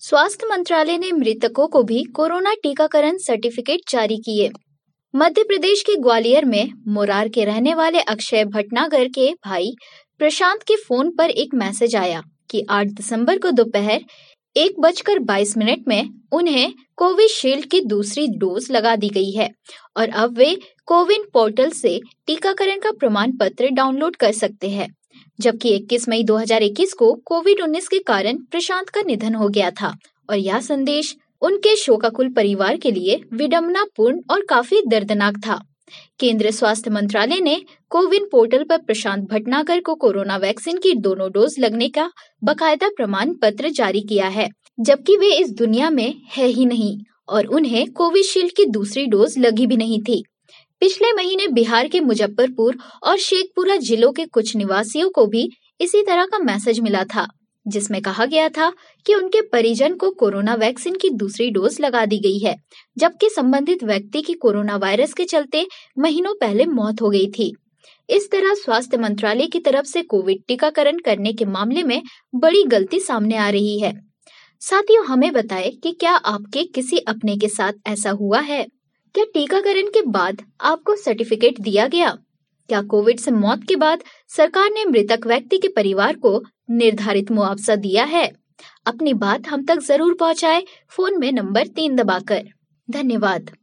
स्वास्थ्य मंत्रालय ने मृतकों को भी कोरोना टीकाकरण सर्टिफिकेट जारी किए। मध्य प्रदेश के ग्वालियर में मोरार के रहने वाले अक्षय भटनागर के भाई प्रशांत के फोन पर एक मैसेज आया कि 8 दिसंबर को दोपहर 1:22 में उन्हें कोविशील्ड की दूसरी डोज लगा दी गई है और अब वे कोविन पोर्टल से टीकाकरण का प्रमाण पत्र डाउनलोड कर सकते हैं। जबकि 21 मई 2021 को कोविड-19 के कारण प्रशांत का निधन हो गया था और यह संदेश उनके शोकाकुल परिवार के लिए विडंबनापूर्ण और काफी दर्दनाक था। केंद्रीय स्वास्थ्य मंत्रालय ने कोविन पोर्टल पर प्रशांत भटनागर को कोरोना वैक्सीन की दोनों डोज लगने का बकायदा प्रमाण पत्र जारी किया है, जबकि वे इस दुनिया में है ही नहीं और उन्हें कोविशील्ड की दूसरी डोज लगी भी नहीं थी। पिछले महीने बिहार के मुजफ्फरपुर और शेखपुरा जिलों के कुछ निवासियों को भी इसी तरह का मैसेज मिला था, जिसमें कहा गया था कि उनके परिजन को कोरोना वैक्सीन की दूसरी डोज लगा दी गई है, जबकि संबंधित व्यक्ति की कोरोना वायरस के चलते महीनों पहले मौत हो गई थी। इस तरह स्वास्थ्य मंत्रालय की तरफ से कोविड टीकाकरण करने के मामले में बड़ी गलती सामने आ रही है। साथियों, हमें बताएं कि क्या आपके किसी अपने के साथ ऐसा हुआ है? क्या टीकाकरण के बाद आपको सर्टिफिकेट दिया गया? क्या कोविड से मौत के बाद सरकार ने मृतक व्यक्ति के परिवार को निर्धारित मुआवजा दिया है? अपनी बात हम तक जरूर पहुंचाएं फोन में नंबर 3 दबाकर। धन्यवाद।